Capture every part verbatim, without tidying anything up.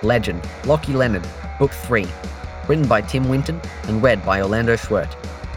Legend, Lockie Leonard, Book three. Written by Tim Winton and read by Orlando Schwert.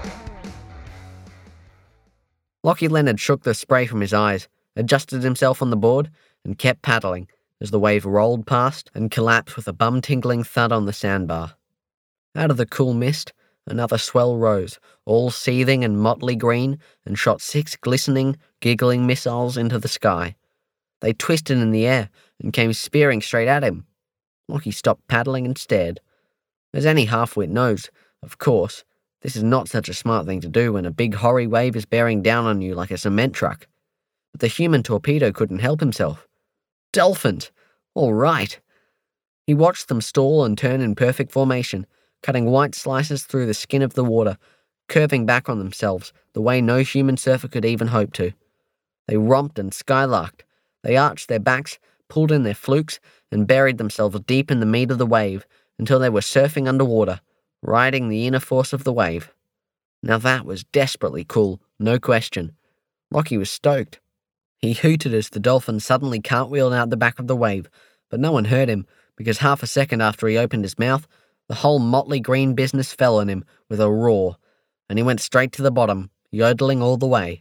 Lockie Leonard shook the spray from his eyes, adjusted himself on the board, and kept paddling as the wave rolled past and collapsed with a bum-tingling thud on the sandbar. Out of the cool mist, another swell rose, all seething and motley green, and shot six glistening, giggling missiles into the sky. They twisted in the air and came spearing straight at him. Lockie stopped paddling and stared. As any half-wit knows, of course, this is not such a smart thing to do when a big hoary wave is bearing down on you like a cement truck. But the human torpedo couldn't help himself. Dolphins! All right! He watched them stall and turn in perfect formation, cutting white slices through the skin of the water, curving back on themselves the way no human surfer could even hope to. They romped and skylarked. They arched their backs, pulled in their flukes, and buried themselves deep in the meat of the wave until they were surfing underwater, riding the inner force of the wave. Now that was desperately cool, no question. Lockie was stoked. He hooted as the dolphin suddenly cartwheeled out the back of the wave, but no one heard him, because half a second after he opened his mouth, the whole motley green business fell on him with a roar, and he went straight to the bottom, yodeling all the way.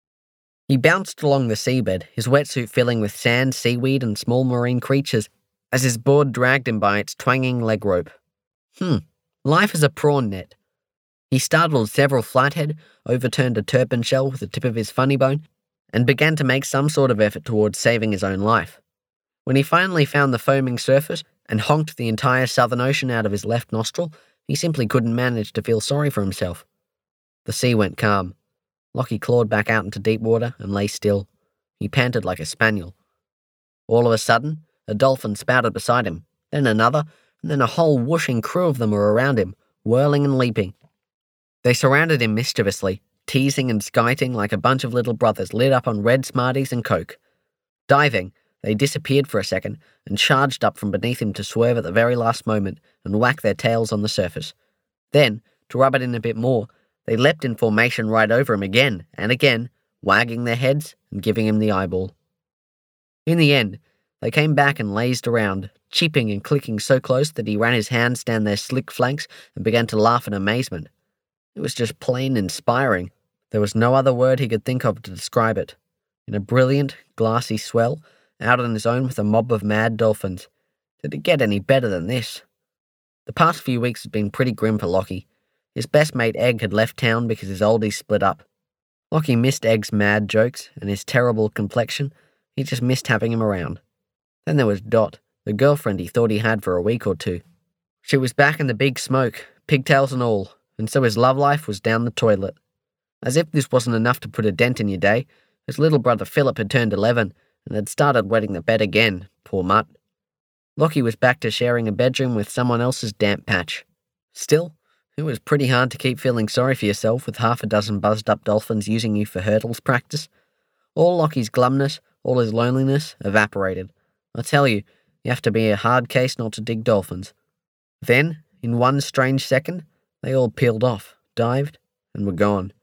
He bounced along the seabed, his wetsuit filling with sand, seaweed, and small marine creatures, as his board dragged him by its twanging leg rope. Hmm, life is a prawn net. He startled several flathead, overturned a turpin shell with the tip of his funny bone, and began to make some sort of effort towards saving his own life. When he finally found the foaming surface and honked the entire Southern Ocean out of his left nostril, he simply couldn't manage to feel sorry for himself. The sea went calm. Lockie clawed back out into deep water and lay still. He panted like a spaniel. All of a sudden, a dolphin spouted beside him, then another, and then a whole whooshing crew of them were around him, whirling and leaping. They surrounded him mischievously, teasing and skiting like a bunch of little brothers lit up on red Smarties and Coke. Diving, they disappeared for a second and charged up from beneath him to swerve at the very last moment and whack their tails on the surface. Then, to rub it in a bit more, they leapt in formation right over him again and again, wagging their heads and giving him the eyeball. In the end, they came back and lazed around, cheeping and clicking so close that he ran his hands down their slick flanks and began to laugh in amazement. It was just plain inspiring. There was no other word he could think of to describe it. In a brilliant, glassy swell, out on his own with a mob of mad dolphins. Did it get any better than this? The past few weeks had been pretty grim for Lockie. His best mate Egg had left town because his oldies split up. Lockie missed Egg's mad jokes and his terrible complexion. He just missed having him around. Then there was Dot, the girlfriend he thought he had for a week or two. She was back in the big smoke, pigtails and all, and so his love life was down the toilet. As if this wasn't enough to put a dent in your day, his little brother Philip had turned eleven and had started wetting the bed again, poor mutt. Lockie was back to sharing a bedroom with someone else's damp patch. Still, it was pretty hard to keep feeling sorry for yourself with half a dozen buzzed-up dolphins using you for hurdles practice. All Lockie's glumness, all his loneliness, evaporated. I tell you, you have to be a hard case not to dig dolphins. Then, in one strange second, they all peeled off, dived, and were gone.